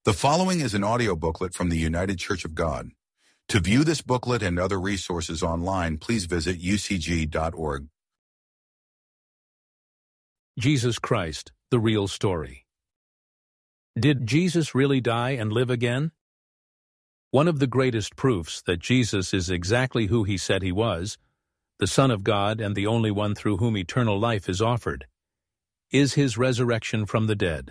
The following is an audio booklet from the United Church of God. To view this booklet and other resources online, please visit ucg.org. Jesus Christ, the real story. Did Jesus really die and live again? One of the greatest proofs that Jesus is exactly who he said he was, the Son of God and the only one through whom eternal life is offered, is his resurrection from the dead.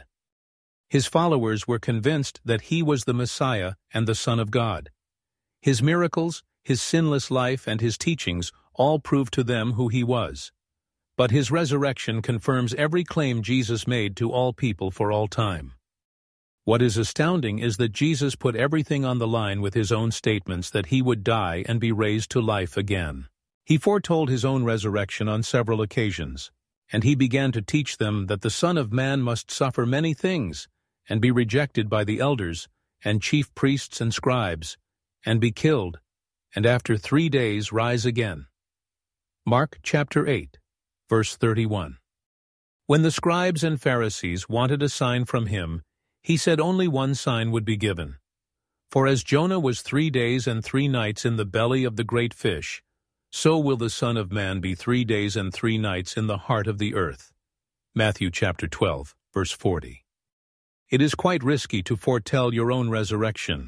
His followers were convinced that he was the Messiah and the Son of God. His miracles, his sinless life, and his teachings all proved to them who he was. But his resurrection confirms every claim Jesus made to all people for all time. What is astounding is that Jesus put everything on the line with his own statements that he would die and be raised to life again. He foretold his own resurrection on several occasions, and he began to teach them that the Son of Man must suffer many things, and be rejected by the elders, and chief priests and scribes, and be killed, and after 3 days rise again. Mark chapter 8, verse 31. When the scribes and Pharisees wanted a sign from him, he said only one sign would be given. For as Jonah was 3 days and 3 nights in the belly of the great fish, so will the Son of Man be 3 days and 3 nights in the heart of the earth. Matthew chapter 12, verse 40. It is quite risky to foretell your own resurrection.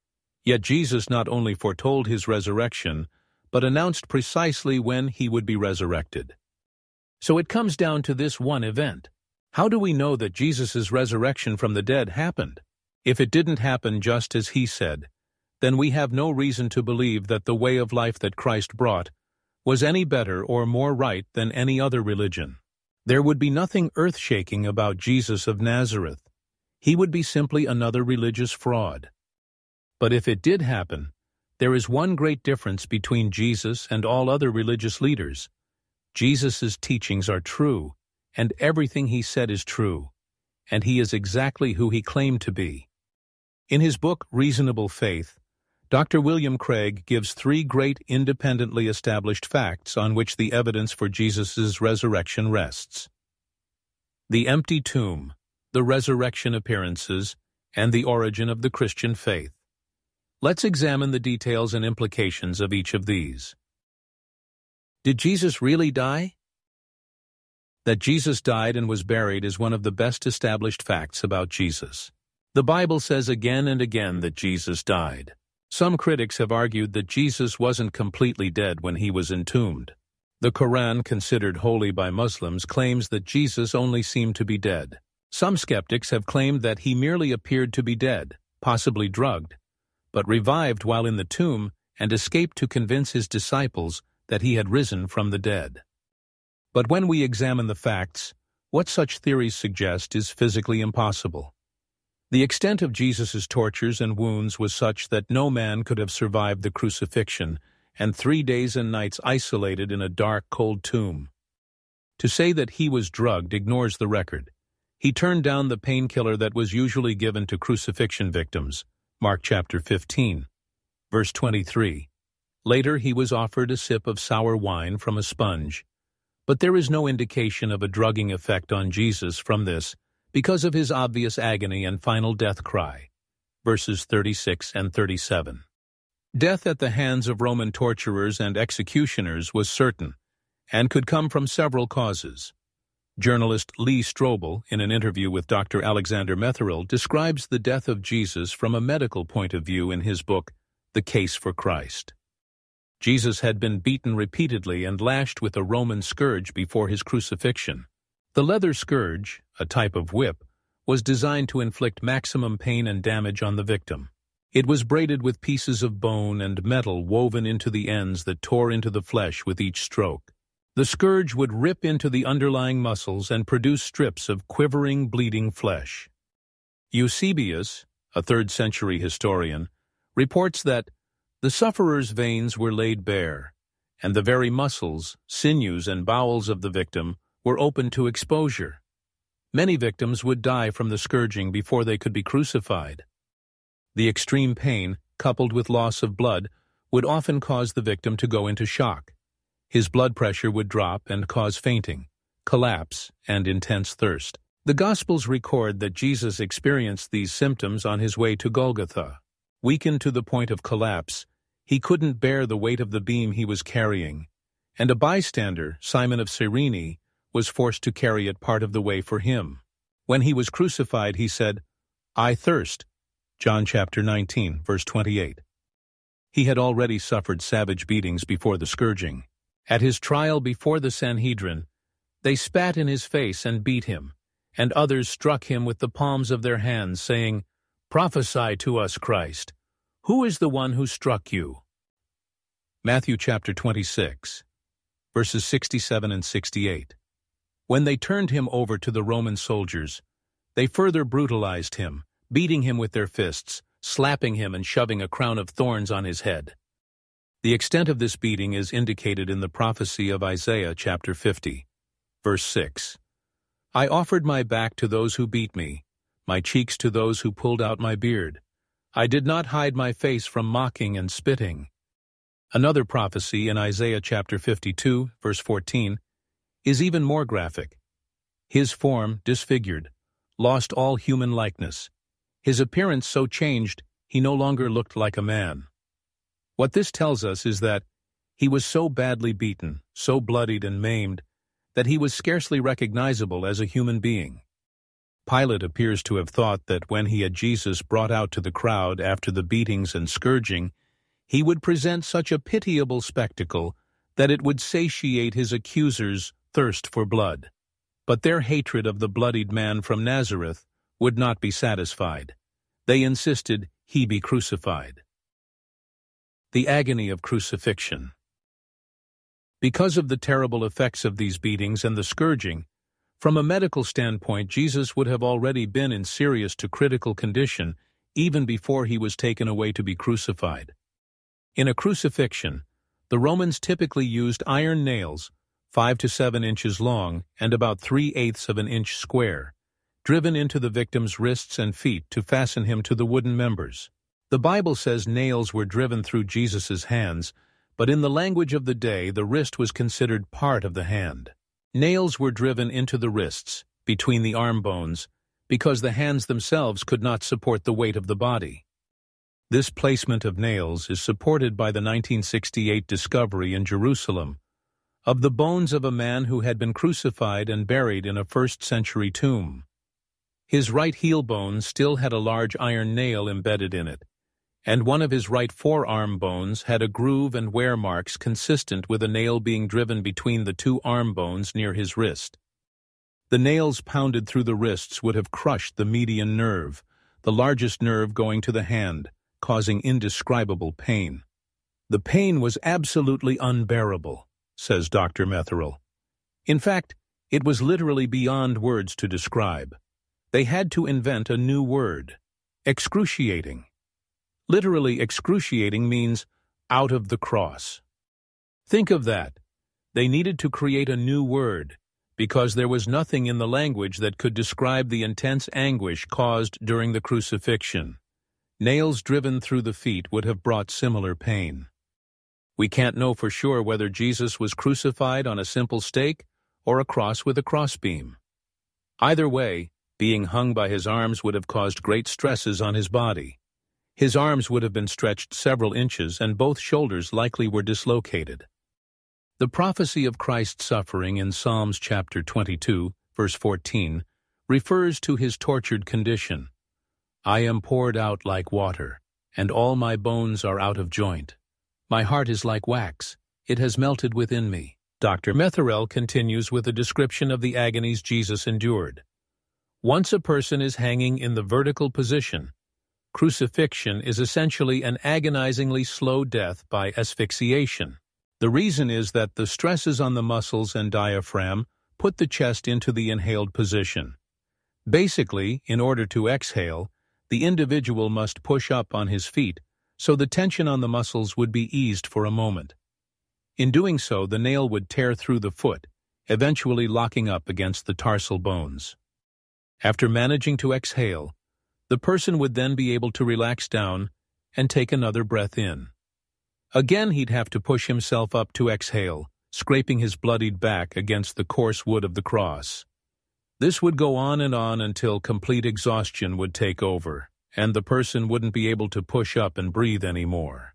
Yet Jesus not only foretold his resurrection, but announced precisely when he would be resurrected. So it comes down to this one event. How do we know that Jesus' resurrection from the dead happened? If it didn't happen just as he said, then we have no reason to believe that the way of life that Christ brought was any better or more right than any other religion. There would be nothing earth-shaking about Jesus of Nazareth. He would be simply another religious fraud. But if it did happen, there is one great difference between Jesus and all other religious leaders. Jesus' teachings are true, and everything he said is true, and he is exactly who he claimed to be. In his book, Reasonable Faith, Dr. William Craig gives 3 great independently established facts on which the evidence for Jesus' resurrection rests: the empty tomb, the resurrection appearances, and the origin of the Christian faith. Let's examine the details and implications of each of these. Did Jesus really die? That Jesus died and was buried is one of the best established facts about Jesus. The Bible says again and again that Jesus died. Some critics have argued that Jesus wasn't completely dead when he was entombed. The Quran, considered holy by Muslims, claims that Jesus only seemed to be dead. Some skeptics have claimed that he merely appeared to be dead, possibly drugged, but revived while in the tomb and escaped to convince his disciples that he had risen from the dead. But when we examine the facts, what such theories suggest is physically impossible. The extent of Jesus' tortures and wounds was such that no man could have survived the crucifixion and 3 days and nights isolated in a dark, cold tomb. To say that he was drugged ignores the record. He turned down the painkiller that was usually given to crucifixion victims, Mark chapter 15, verse 23. Later he was offered a sip of sour wine from a sponge, but there is no indication of a drugging effect on Jesus from this because of his obvious agony and final death cry, verses 36 and 37. Death at the hands of Roman torturers and executioners was certain, and could come from several causes. Journalist Lee Strobel, in an interview with Dr. Alexander Metherill, describes the death of Jesus from a medical point of view in his book, The Case for Christ. Jesus had been beaten repeatedly and lashed with a Roman scourge before his crucifixion. The leather scourge, a type of whip, was designed to inflict maximum pain and damage on the victim. It was braided with pieces of bone and metal woven into the ends that tore into the flesh with each stroke. The scourge would rip into the underlying muscles and produce strips of quivering, bleeding flesh. Eusebius, a 3rd century historian, reports that the sufferer's veins were laid bare, and the very muscles, sinews, and bowels of the victim were open to exposure. Many victims would die from the scourging before they could be crucified. The extreme pain, coupled with loss of blood, would often cause the victim to go into shock. His blood pressure would drop and cause fainting, collapse, and intense thirst. The Gospels record that Jesus experienced these symptoms on his way to Golgotha. Weakened to the point of collapse, he couldn't bear the weight of the beam he was carrying, and a bystander, Simon of Cyrene, was forced to carry it part of the way for him. When he was crucified, he said, "I thirst." John chapter 19, verse 28. He had already suffered savage beatings before the scourging. At his trial before the Sanhedrin, they spat in his face and beat him, and others struck him with the palms of their hands, saying, "Prophesy to us, Christ. Who is the one who struck you?" Matthew chapter 26, verses 67 and 68. When they turned him over to the Roman soldiers, they further brutalized him, beating him with their fists, slapping him and shoving a crown of thorns on his head. The extent of this beating is indicated in the prophecy of Isaiah chapter 50, verse 6. "I offered my back to those who beat me, my cheeks to those who pulled out my beard. I did not hide my face from mocking and spitting." Another prophecy in Isaiah chapter 52, verse 14, is even more graphic. "His form, disfigured, lost all human likeness. His appearance so changed, he no longer looked like a man." What this tells us is that he was so badly beaten, so bloodied and maimed, that he was scarcely recognizable as a human being. Pilate appears to have thought that when he had Jesus brought out to the crowd after the beatings and scourging, he would present such a pitiable spectacle that it would satiate his accusers' thirst for blood. But their hatred of the bloodied man from Nazareth would not be satisfied. They insisted he be crucified. The agony of crucifixion. Because of the terrible effects of these beatings and the scourging, from a medical standpoint, Jesus would have already been in serious to critical condition even before he was taken away to be crucified. In a crucifixion, the Romans typically used iron nails, 5 to 7 inches long and about 3/8 of an inch square, driven into the victim's wrists and feet to fasten him to the wooden members. The Bible says nails were driven through Jesus' hands, but in the language of the day, the wrist was considered part of the hand. Nails were driven into the wrists, between the arm bones, because the hands themselves could not support the weight of the body. This placement of nails is supported by the 1968 discovery in Jerusalem of the bones of a man who had been crucified and buried in a first-century tomb. His right heel bone still had a large iron nail embedded in it, and one of his right forearm bones had a groove and wear marks consistent with a nail being driven between the two arm bones near his wrist. The nails pounded through the wrists would have crushed the median nerve, the largest nerve going to the hand, causing indescribable pain. "The pain was absolutely unbearable," says Dr. Metherell. In fact, it was literally beyond words to describe. They had to invent a new word: excruciating. Literally, excruciating means out of the cross. Think of that. They needed to create a new word, because there was nothing in the language that could describe the intense anguish caused during the crucifixion. Nails driven through the feet would have brought similar pain. We can't know for sure whether Jesus was crucified on a simple stake or a cross with a crossbeam. Either way, being hung by his arms would have caused great stresses on his body. His arms would have been stretched several inches, and both shoulders likely were dislocated. The prophecy of Christ's suffering in Psalms chapter 22, verse 14, refers to his tortured condition. "I am poured out like water, and all my bones are out of joint. My heart is like wax, it has melted within me." Dr. Metherell continues with a description of the agonies Jesus endured. Once a person is hanging in the vertical position, crucifixion is essentially an agonizingly slow death by asphyxiation. The reason is that the stresses on the muscles and diaphragm put the chest into the inhaled position. Basically, in order to exhale, the individual must push up on his feet, so the tension on the muscles would be eased for a moment. In doing so, the nail would tear through the foot, eventually locking up against the tarsal bones. After managing to exhale, the person would then be able to relax down and take another breath in. Again, he'd have to push himself up to exhale, scraping his bloodied back against the coarse wood of the cross. This would go on until complete exhaustion would take over, and the person wouldn't be able to push up and breathe anymore.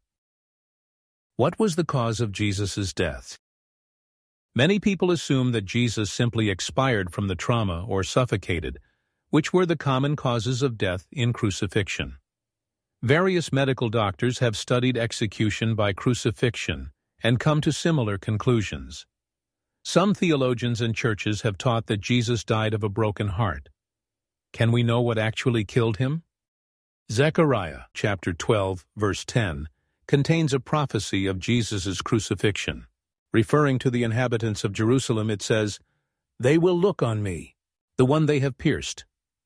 What was the cause of Jesus' death? Many people assume that Jesus simply expired from the trauma or suffocated, which were the common causes of death in crucifixion. Various medical doctors have studied execution by crucifixion and come to similar conclusions. Some theologians and churches have taught that Jesus died of a broken heart. Can we know what actually killed him? Zechariah chapter 12, verse 10, contains a prophecy of Jesus' crucifixion. Referring to the inhabitants of Jerusalem, it says, "They will look on me, the one they have pierced."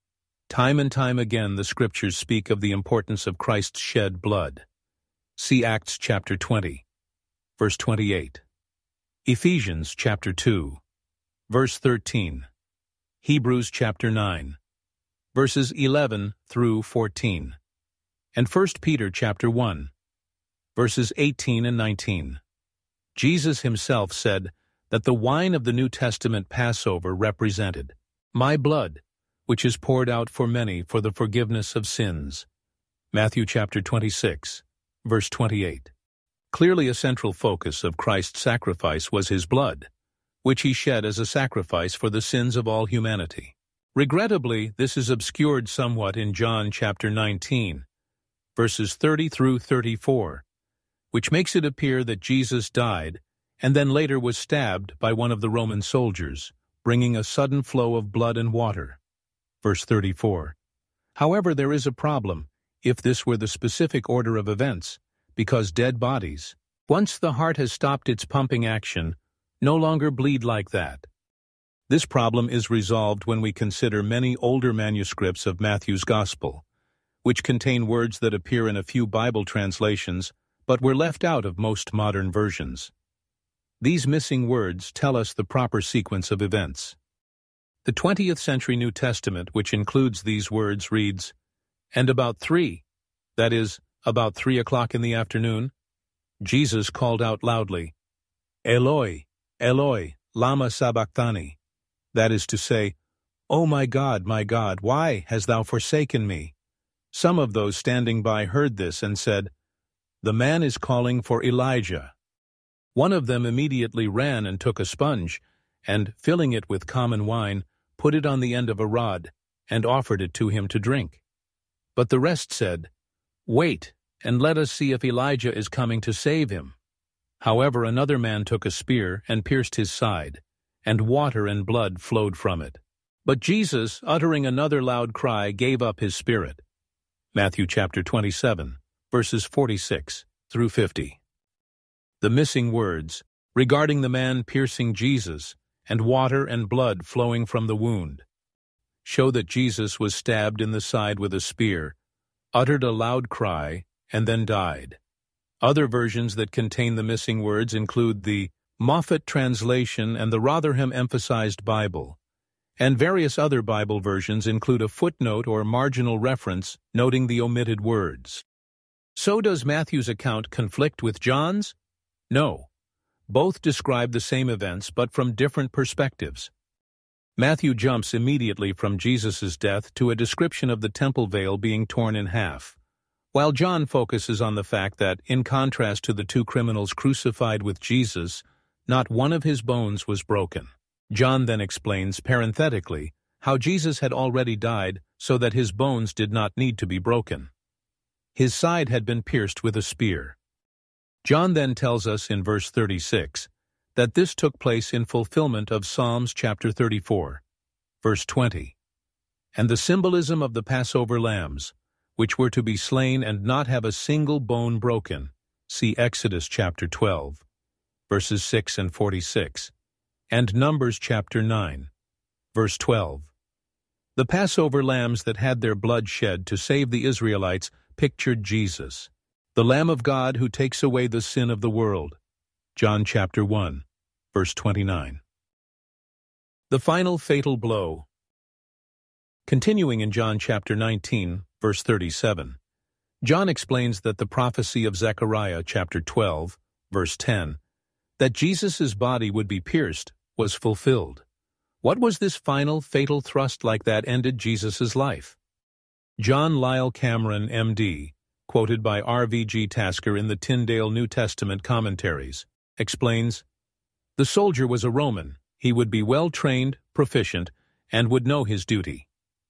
Time and time again the Scriptures speak of the importance of Christ's shed blood. See Acts chapter 20, verse 28. Ephesians chapter 2, verse 13. Hebrews chapter 9, verses 11 through 14. And 1 Peter chapter 1, verses 18 and 19. Jesus himself said that the wine of the New Testament Passover represented my blood, which is poured out for many for the forgiveness of sins. Matthew chapter 26, verse 28. Clearly a central focus of Christ's sacrifice was his blood, which he shed as a sacrifice for the sins of all humanity. Regrettably, this is obscured somewhat in John chapter 19, verses 30 through 34, which makes it appear that Jesus died and then later was stabbed by one of the Roman soldiers, bringing a sudden flow of blood and water. Verse 34. However, there is a problem if this were the specific order of events, because dead bodies, once the heart has stopped its pumping action, no longer bleed like that. This problem is resolved when we consider many older manuscripts of Matthew's Gospel, which contain words that appear in a few Bible translations but were left out of most modern versions. These missing words tell us the proper sequence of events. The 20th century New Testament, which includes these words, reads, "And about 3, that is, about 3 o'clock in the afternoon, Jesus called out loudly, 'Eloi, Eloi, lama sabachthani,' that is to say, 'O my God, why hast thou forsaken me?' Some of those standing by heard this and said, 'The man is calling for Elijah.' One of them immediately ran and took a sponge, and, filling it with common wine, put it on the end of a rod, and offered it to him to drink. But the rest said, 'Wait, and let us see if Elijah is coming to save him.' However, another man took a spear and pierced his side, and water and blood flowed from it. But Jesus, uttering another loud cry, gave up his spirit." Matthew chapter 27, verses 46 through 50. The missing words, regarding the man piercing Jesus and water and blood flowing from the wound, show that Jesus was stabbed in the side with a spear, uttered a loud cry, and then died. Other versions that contain the missing words include the Moffat translation and the Rotherham Emphasized Bible, and various other Bible versions include a footnote or marginal reference noting the omitted words. So does Matthew's account conflict with John's? No. Both describe the same events, but from different perspectives. Matthew jumps immediately from Jesus' death to a description of the temple veil being torn in half, while John focuses on the fact that, in contrast to the two criminals crucified with Jesus, not one of his bones was broken. John then explains, parenthetically, how Jesus had already died so that his bones did not need to be broken. His side had been pierced with a spear. John then tells us in verse 36 that this took place in fulfillment of Psalms chapter 34, verse 20, and the symbolism of the Passover lambs, which were to be slain and not have a single bone broken. See Exodus chapter 12, verses 6 and 46, and Numbers chapter 9, verse 12. The Passover lambs that had their blood shed to save the Israelites pictured Jesus, the Lamb of God who takes away the sin of the world. John chapter 1, verse 29. The final fatal blow. Continuing in John chapter 19, verse 37, John explains that the prophecy of Zechariah chapter 12, verse 10, that Jesus' body would be pierced, was fulfilled. What was this final, fatal thrust like that ended Jesus' life? John Lyle Cameron, M.D., quoted by R.V.G. Tasker in the Tyndale New Testament commentaries, explains, "The soldier was a Roman. He would be well-trained, proficient, and would know his duty.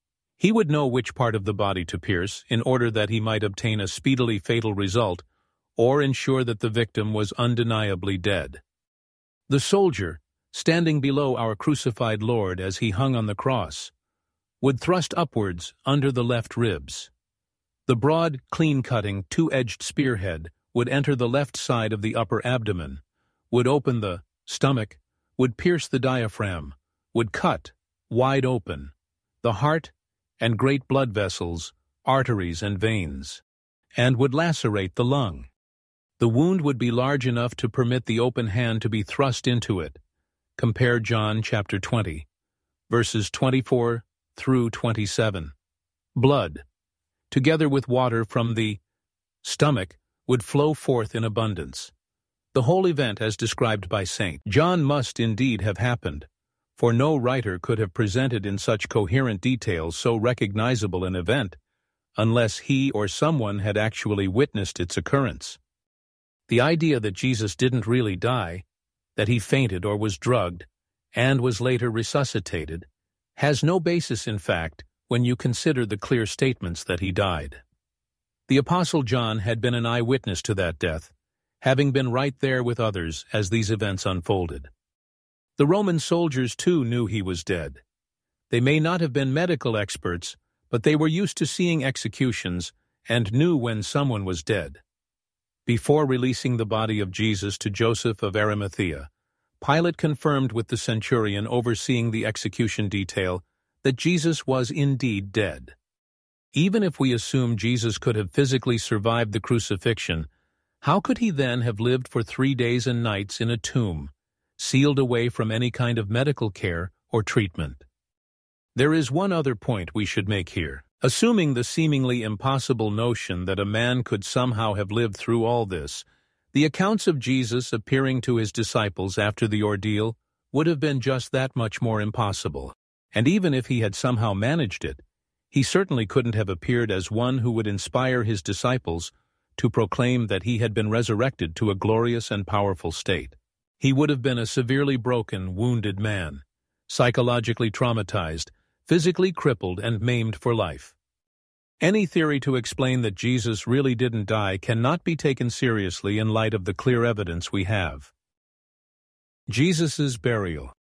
He would know which part of the body to pierce in order that he might obtain a speedily fatal result or ensure that the victim was undeniably dead. The soldier, standing below our crucified Lord as he hung on the cross, would thrust upwards under the left ribs. The broad, clean-cutting, two-edged spearhead would enter the left side of the upper abdomen, would open the stomach, would pierce the diaphragm, would cut, wide open, the heart and great blood vessels, arteries and veins, and would lacerate the lung. The wound would be large enough to permit the open hand to be thrust into it. Compare John chapter 20, verses 24 through 27. Blood, together with water from the stomach, would flow forth in abundance. The whole event as described by St. John must indeed have happened, for no writer could have presented in such coherent detail so recognizable an event, unless he or someone had actually witnessed its occurrence. The idea that Jesus didn't really die, that he fainted or was drugged, and was later resuscitated, has no basis in fact when you consider the clear statements that he died. The Apostle John had been an eyewitness to that death, having been right there with others as these events unfolded. The Roman soldiers too knew he was dead. They may not have been medical experts, but they were used to seeing executions and knew when someone was dead. Before releasing the body of Jesus to Joseph of Arimathea, Pilate confirmed with the centurion overseeing the execution detail that Jesus was indeed dead. Even if we assume Jesus could have physically survived the crucifixion, how could he then have lived for 3 days and nights in a tomb, sealed away from any kind of medical care or treatment? There is one other point we should make here. Assuming the seemingly impossible notion that a man could somehow have lived through all this, the accounts of Jesus appearing to his disciples after the ordeal would have been just that much more impossible. And even if he had somehow managed it, he certainly couldn't have appeared as one who would inspire his disciples to proclaim that he had been resurrected to a glorious and powerful state. He would have been a severely broken, wounded man, psychologically traumatized, physically crippled and maimed for life. Any theory to explain that Jesus really didn't die cannot be taken seriously in light of the clear evidence we have. Jesus' burial.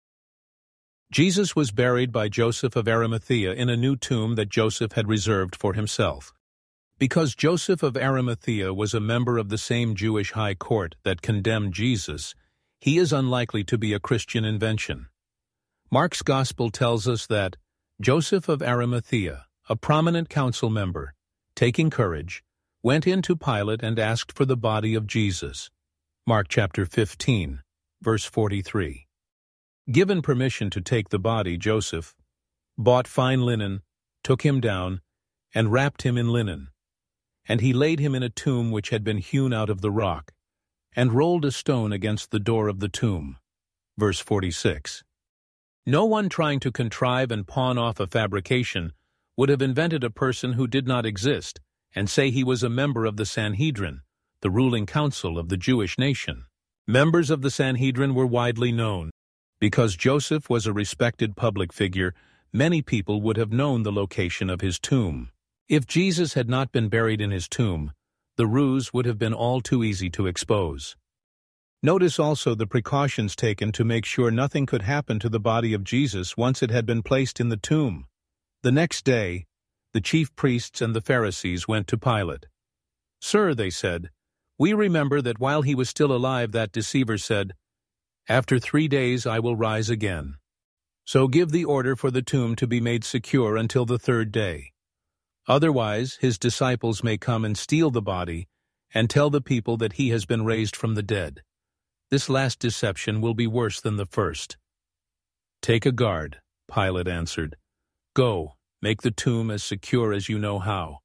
Jesus was buried by Joseph of Arimathea in a new tomb that Joseph had reserved for himself. Because Joseph of Arimathea was a member of the same Jewish high court that condemned Jesus, he is unlikely to be a Christian invention. Mark's Gospel tells us that Joseph of Arimathea, a prominent council member, taking courage, went in to Pilate and asked for the body of Jesus. Mark chapter 15, verse 43. Given permission to take the body, Joseph bought fine linen, took him down, and wrapped him in linen. And he laid him in a tomb which had been hewn out of the rock, and rolled a stone against the door of the tomb. Verse 46. No one trying to contrive and pawn off a fabrication would have invented a person who did not exist and say he was a member of the Sanhedrin, the ruling council of the Jewish nation. Members of the Sanhedrin were widely known. Because Joseph was a respected public figure, many people would have known the location of his tomb. If Jesus had not been buried in his tomb, the ruse would have been all too easy to expose. Notice also the precautions taken to make sure nothing could happen to the body of Jesus once it had been placed in the tomb. The next day, the chief priests and the Pharisees went to Pilate. "Sir," they said, "we remember that while he was still alive that deceiver said, 'After 3 days I will rise again.' So give the order for the tomb to be made secure until the 3rd day. Otherwise his disciples may come and steal the body and tell the people that he has been raised from the dead. This last deception will be worse than the first." "Take a guard," Pilate answered. "Go, make the tomb as secure as you know how."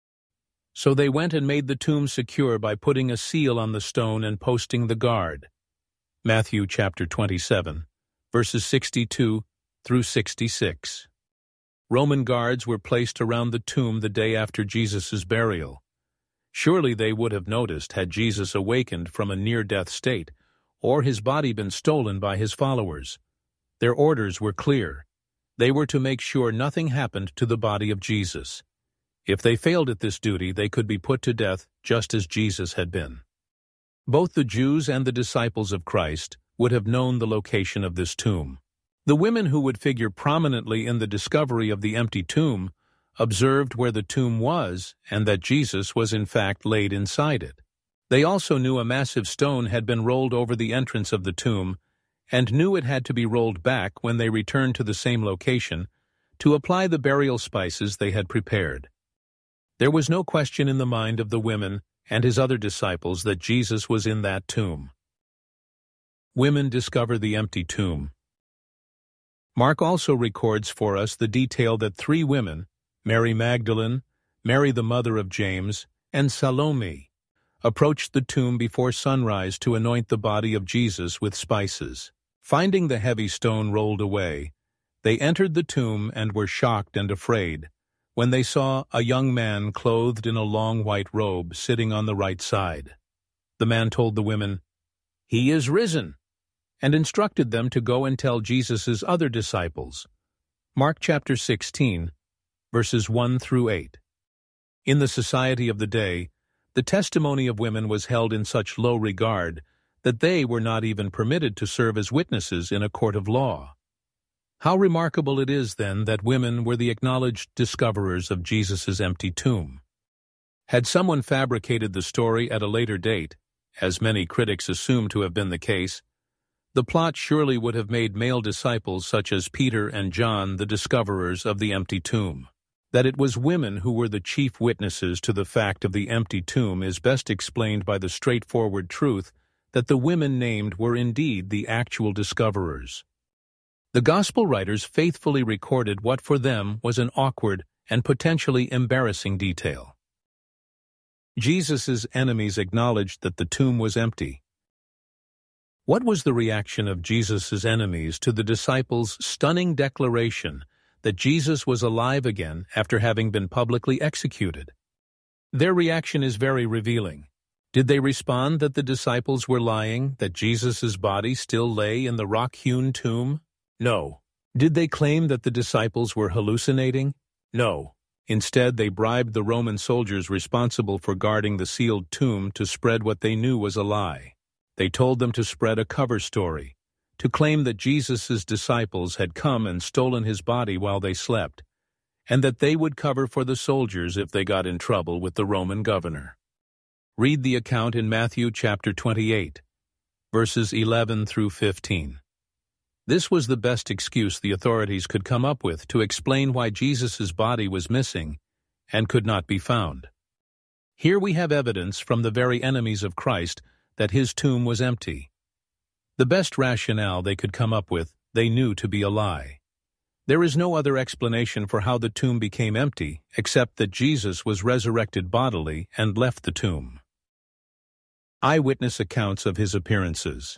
So they went and made the tomb secure by putting a seal on the stone and posting the guard. Matthew chapter 27, verses 62 through 66. Roman guards were placed around the tomb the day after Jesus' burial. Surely they would have noticed had Jesus awakened from a near-death state, or his body been stolen by his followers. Their orders were clear. They were to make sure nothing happened to the body of Jesus. If they failed at this duty, they could be put to death just as Jesus had been. Both the Jews and the disciples of Christ would have known the location of this tomb. The women who would figure prominently in the discovery of the empty tomb observed where the tomb was and that Jesus was in fact laid inside it. They also knew a massive stone had been rolled over the entrance of the tomb and knew it had to be rolled back when they returned to the same location to apply the burial spices they had prepared. There was no question in the mind of the women and his other disciples that Jesus was in that tomb. Women discover the empty tomb. Mark also records for us the detail that 3 women, Mary Magdalene, Mary the mother of James, and Salome, approached the tomb before sunrise to anoint the body of Jesus with spices. Finding the heavy stone rolled away, they entered the tomb and were shocked and afraid when they saw a young man clothed in a long white robe sitting on the right side. The man told the women, "He is risen," and instructed them to go and tell Jesus' other disciples. Mark chapter 16, verses 1 through 8. In the society of the day, the testimony of women was held in such low regard that they were not even permitted to serve as witnesses in a court of law. How remarkable it is, then, that women were the acknowledged discoverers of Jesus' empty tomb. Had someone fabricated the story at a later date, as many critics assume to have been the case, the plot surely would have made male disciples such as Peter and John the discoverers of the empty tomb. That it was women who were the chief witnesses to the fact of the empty tomb is best explained by the straightforward truth that the women named were indeed the actual discoverers. The Gospel writers faithfully recorded what for them was an awkward and potentially embarrassing detail. Jesus' enemies acknowledged that the tomb was empty. What was the reaction of Jesus' enemies to the disciples' stunning declaration that Jesus was alive again after having been publicly executed? Their reaction is very revealing. Did they respond that the disciples were lying, that Jesus' body still lay in the rock-hewn tomb? No. Did they claim that the disciples were hallucinating? No. Instead, they bribed the Roman soldiers responsible for guarding the sealed tomb to spread what they knew was a lie. They told them to spread a cover story, to claim that Jesus' disciples had come and stolen his body while they slept, and that they would cover for the soldiers if they got in trouble with the Roman governor. Read the account in Matthew chapter 28, verses 11 through 15. This was the best excuse the authorities could come up with to explain why Jesus' body was missing and could not be found. Here we have evidence from the very enemies of Christ that his tomb was empty. The best rationale they could come up with, they knew to be a lie. There is no other explanation for how the tomb became empty except that Jesus was resurrected bodily and left the tomb. Eyewitness accounts of his appearances.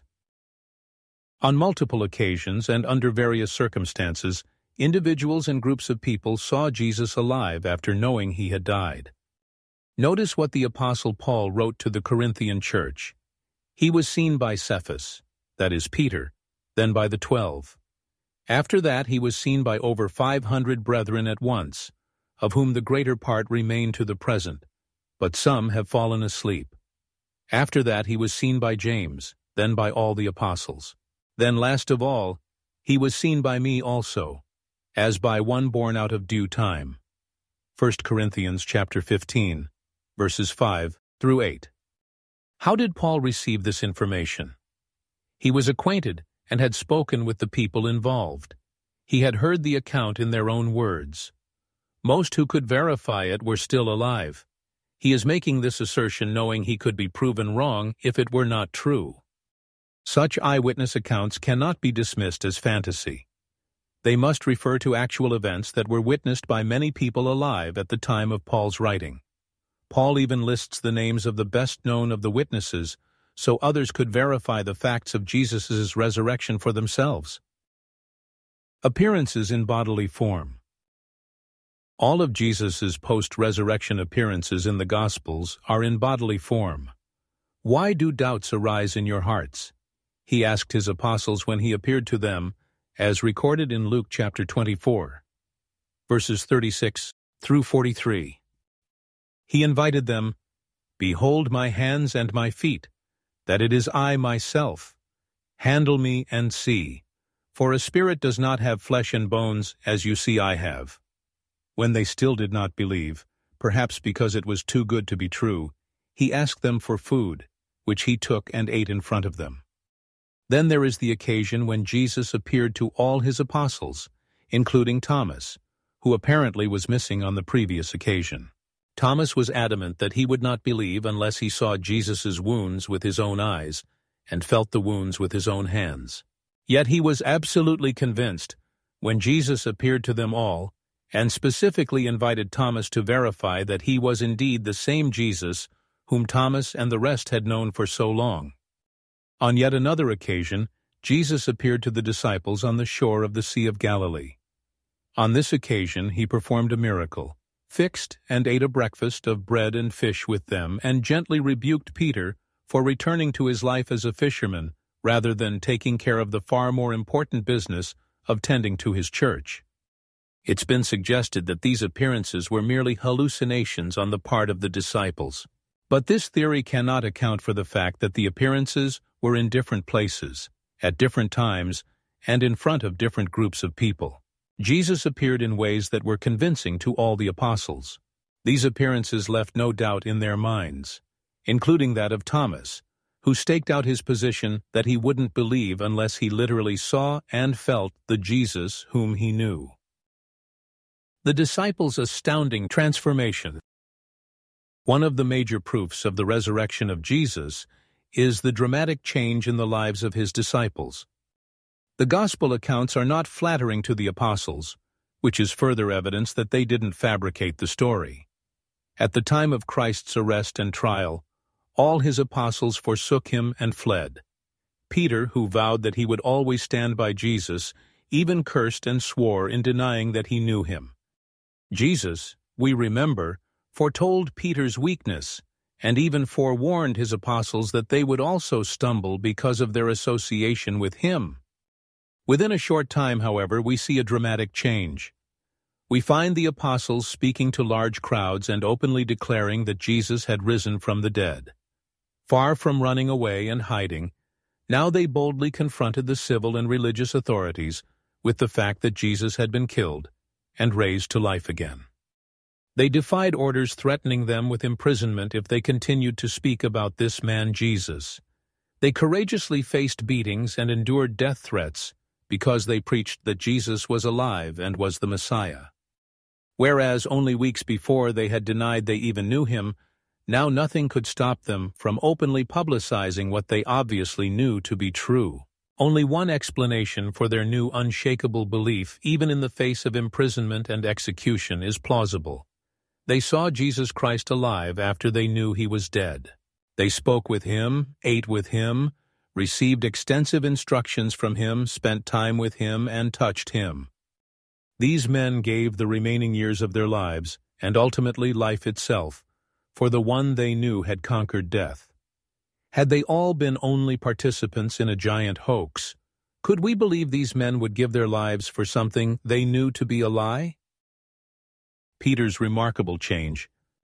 On multiple occasions and under various circumstances, individuals and groups of people saw Jesus alive after knowing he had died. Notice what the Apostle Paul wrote to the Corinthian church. He was seen by Cephas, that is Peter, then by the 12. After that he was seen by over 500 brethren at once, of whom the greater part remain to the present, but some have fallen asleep. After that he was seen by James, then by all the apostles. Then last of all, he was seen by me also, as by one born out of due time. 1 Corinthians chapter 15, verses 5 through 8. How did Paul receive this information? He was acquainted and had spoken with the people involved. He had heard the account in their own words. Most who could verify it were still alive. He is making this assertion knowing he could be proven wrong if it were not true. Such eyewitness accounts cannot be dismissed as fantasy. They must refer to actual events that were witnessed by many people alive at the time of Paul's writing. Paul even lists the names of the best known of the witnesses so others could verify the facts of Jesus' resurrection for themselves. Appearances in bodily form. All of Jesus' post-resurrection appearances in the Gospels are in bodily form. Why do doubts arise in your hearts? He asked his apostles when he appeared to them, as recorded in Luke chapter 24, verses 36 through 43. He invited them, "Behold my hands and my feet, that it is I myself. Handle me and see. For a spirit does not have flesh and bones, as you see I have." When they still did not believe, perhaps because it was too good to be true, he asked them for food, which he took and ate in front of them. Then there is the occasion when Jesus appeared to all his apostles, including Thomas, who apparently was missing on the previous occasion. Thomas was adamant that he would not believe unless he saw Jesus' wounds with his own eyes and felt the wounds with his own hands. Yet he was absolutely convinced when Jesus appeared to them all and specifically invited Thomas to verify that he was indeed the same Jesus whom Thomas and the rest had known for so long. On yet another occasion, Jesus appeared to the disciples on the shore of the Sea of Galilee. On this occasion he performed a miracle, fixed and ate a breakfast of bread and fish with them, and gently rebuked Peter for returning to his life as a fisherman rather than taking care of the far more important business of tending to his church. It's been suggested that these appearances were merely hallucinations on the part of the disciples. But this theory cannot account for the fact that the appearances were in different places, at different times, and in front of different groups of people. Jesus appeared in ways that were convincing to all the apostles. These appearances left no doubt in their minds, including that of Thomas, who staked out his position that he wouldn't believe unless he literally saw and felt the Jesus whom he knew. The disciples' astounding transformation. One of the major proofs of the resurrection of Jesus is the dramatic change in the lives of his disciples. The gospel accounts are not flattering to the apostles, which is further evidence that they didn't fabricate the story. At the time of Christ's arrest and trial, all his apostles forsook him and fled. Peter, who vowed that he would always stand by Jesus, even cursed and swore in denying that he knew him. Jesus, we remember, foretold Peter's weakness, and even forewarned his apostles that they would also stumble because of their association with him. Within a short time, however, we see a dramatic change. We find the apostles speaking to large crowds and openly declaring that Jesus had risen from the dead. Far from running away and hiding, now they boldly confronted the civil and religious authorities with the fact that Jesus had been killed and raised to life again. They defied orders threatening them with imprisonment if they continued to speak about this man Jesus. They courageously faced beatings and endured death threats because they preached that Jesus was alive and was the Messiah. Whereas only weeks before they had denied they even knew him, now nothing could stop them from openly publicizing what they obviously knew to be true. Only one explanation for their new unshakable belief, even in the face of imprisonment and execution, is plausible. They saw Jesus Christ alive after they knew he was dead. They spoke with him, ate with him, received extensive instructions from him, spent time with him, and touched him. These men gave the remaining years of their lives, and ultimately life itself, for the one they knew had conquered death. Had they all been only participants in a giant hoax, could we believe these men would give their lives for something they knew to be a lie? Peter's remarkable change.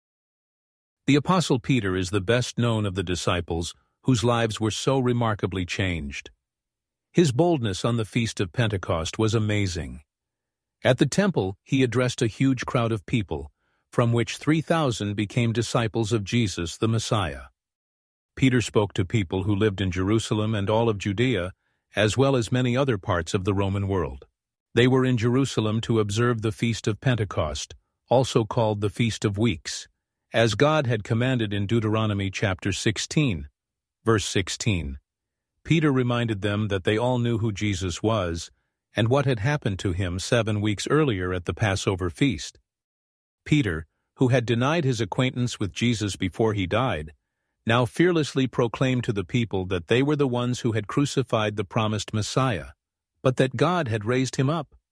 The Apostle Peter is the best known of the disciples whose lives were so remarkably changed. His boldness on the Feast of Pentecost was amazing. At the temple, he addressed a huge crowd of people, from which 3,000 became disciples of Jesus, the Messiah. Peter spoke to people who lived in Jerusalem and all of Judea, as well as many other parts of the Roman world. They were in Jerusalem to observe the Feast of Pentecost, also called the Feast of Weeks, as God had commanded in Deuteronomy chapter 16, verse 16. Peter reminded them that they all knew who Jesus was and what had happened to him 7 weeks earlier at the Passover feast. Peter, who had denied his acquaintance with Jesus before he died, now fearlessly proclaimed to the people that they were the ones who had crucified the promised Messiah, but that God had raised him up.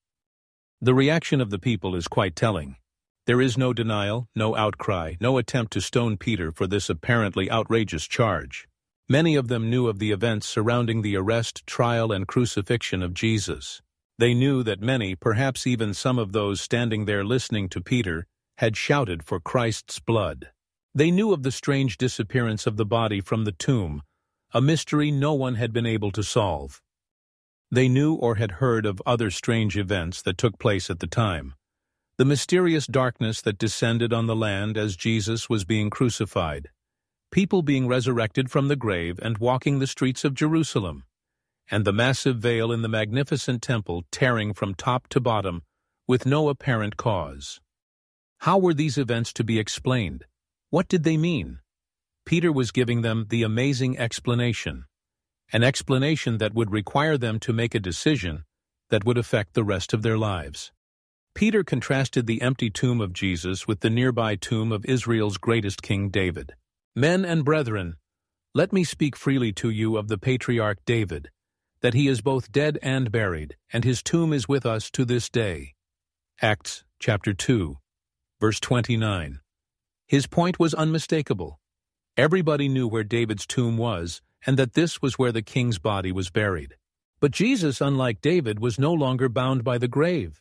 The reaction of the people is quite telling. There is no denial, no outcry, no attempt to stone Peter for this apparently outrageous charge. Many of them knew of the events surrounding the arrest, trial, and crucifixion of Jesus. They knew that many, perhaps even some of those standing there listening to Peter, had shouted for Christ's blood. They knew of the strange disappearance of the body from the tomb, a mystery no one had been able to solve. They knew or had heard of other strange events that took place at the time. The mysterious darkness that descended on the land as Jesus was being crucified, people being resurrected from the grave and walking the streets of Jerusalem, and the massive veil in the magnificent temple tearing from top to bottom with no apparent cause. How were these events to be explained? What did they mean? Peter was giving them the amazing explanation, an explanation that would require them to make a decision that would affect the rest of their lives. Peter contrasted the empty tomb of Jesus with the nearby tomb of Israel's greatest king David. Men and brethren, let me speak freely to you of the patriarch David, that he is both dead and buried, and his tomb is with us to this day. Acts chapter 2, verse 29. His point was unmistakable. Everybody knew where David's tomb was, and that this was where the king's body was buried. But Jesus, unlike David, was no longer bound by the grave.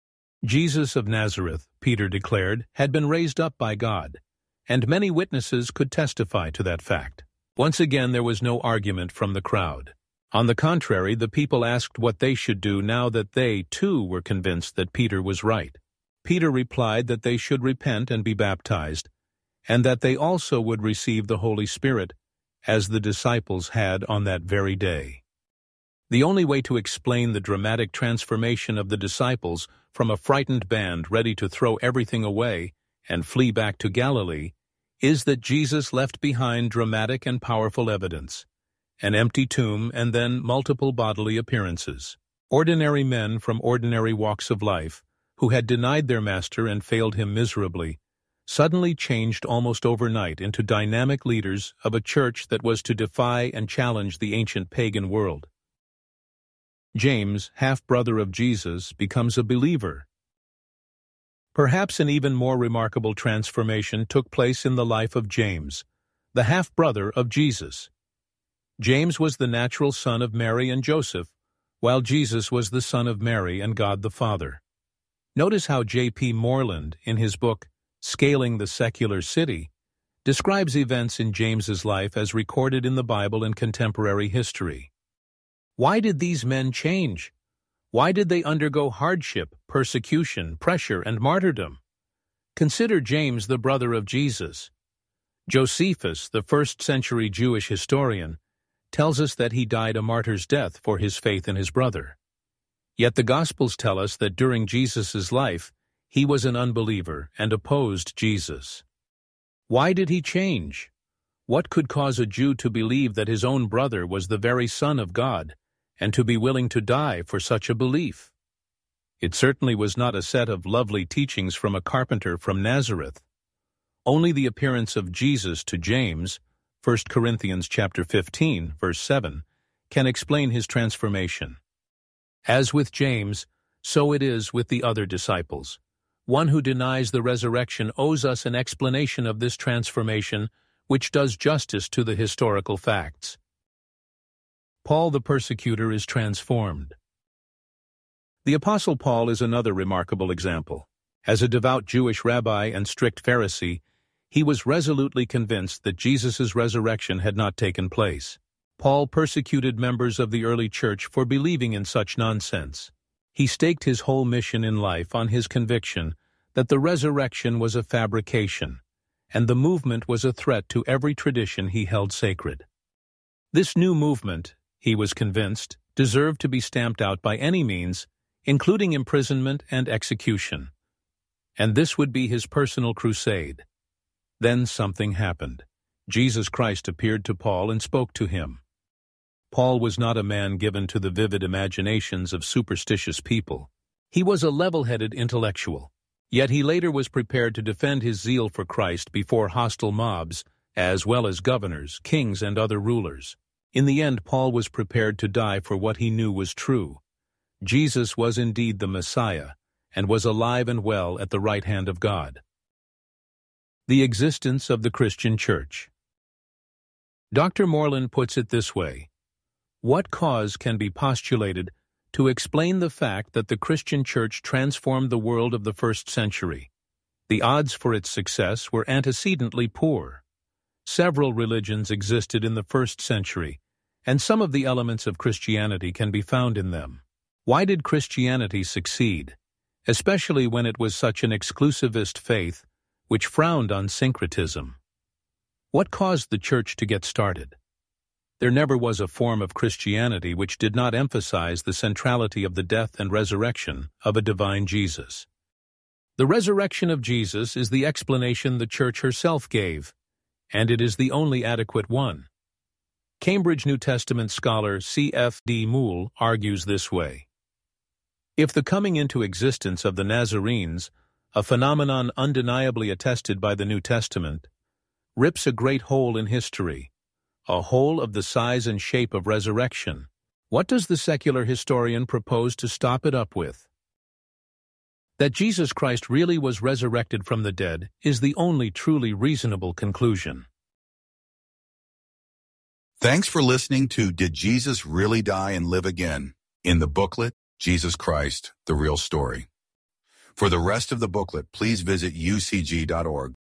Jesus of Nazareth, Peter declared, had been raised up by God, and many witnesses could testify to that fact. Once again there was no argument from the crowd. On the contrary, the people asked what they should do now that they, too, were convinced that Peter was right. Peter replied that they should repent and be baptized, and that they also would receive the Holy Spirit, as the disciples had on that very day. The only way to explain the dramatic transformation of the disciples from a frightened band ready to throw everything away and flee back to Galilee is that Jesus left behind dramatic and powerful evidence, an empty tomb and then multiple bodily appearances. Ordinary men from ordinary walks of life, who had denied their master and failed him miserably, suddenly changed almost overnight into dynamic leaders of a church that was to defy and challenge the ancient pagan world. James, half-brother of Jesus, becomes a believer. Perhaps an even more remarkable transformation took place in the life of James, the half-brother of Jesus. James was the natural son of Mary and Joseph, while Jesus was the son of Mary and God the Father. Notice how J.P. Moreland, in his book Scaling the Secular City, describes events in James's life as recorded in the Bible and contemporary history. Why did these men change? Why did they undergo hardship, persecution, pressure, and martyrdom? Consider James, the brother of Jesus. Josephus, the first-century Jewish historian, tells us that he died a martyr's death for his faith in his brother. Yet the Gospels tell us that during Jesus' life, he was an unbeliever and opposed Jesus. Why did he change? What could cause a Jew to believe that his own brother was the very Son of God, and to be willing to die for such a belief? It certainly was not a set of lovely teachings from a carpenter from Nazareth. Only the appearance of Jesus to James, 1 Corinthians chapter 15, verse 7, can explain his transformation. As with James, so it is with the other disciples. One who denies the resurrection owes us an explanation of this transformation which does justice to the historical facts. Paul the persecutor is transformed. The Apostle Paul is another remarkable example. As a devout Jewish rabbi and strict Pharisee, he was resolutely convinced that Jesus' resurrection had not taken place. Paul persecuted members of the early church for believing in such nonsense. He staked his whole mission in life on his conviction that the resurrection was a fabrication, and the movement was a threat to every tradition he held sacred. This new movement, he was convinced, deserved to be stamped out by any means, including imprisonment and execution. And this would be his personal crusade. Then something happened. Jesus Christ appeared to Paul and spoke to him. Paul was not a man given to the vivid imaginations of superstitious people. He was a level-headed intellectual. Yet he later was prepared to defend his zeal for Christ before hostile mobs, as well as governors, kings, and other rulers. In the end, Paul was prepared to die for what he knew was true. Jesus was indeed the Messiah, and was alive and well at the right hand of God. The existence of the Christian Church. Dr. Moreland puts it this way: what cause can be postulated to explain the fact that the Christian Church transformed the world of the first century? The odds for its success were antecedently poor. Several religions existed in the first century, and some of the elements of Christianity can be found in them. Why did Christianity succeed, especially when it was such an exclusivist faith which frowned on syncretism? What caused the Church to get started? There never was a form of Christianity which did not emphasize the centrality of the death and resurrection of a divine Jesus. The resurrection of Jesus is the explanation the Church herself gave, and it is the only adequate one. Cambridge New Testament scholar C.F.D. Moule argues this way: if the coming into existence of the Nazarenes, a phenomenon undeniably attested by the New Testament, rips a great hole in history, a hole of the size and shape of resurrection, what does the secular historian propose to stop it up with? That Jesus Christ really was resurrected from the dead is the only truly reasonable conclusion. Thanks for listening to Did Jesus Really Die and Live Again? In the booklet, Jesus Christ, The Real Story. For the rest of the booklet, please visit ucg.org.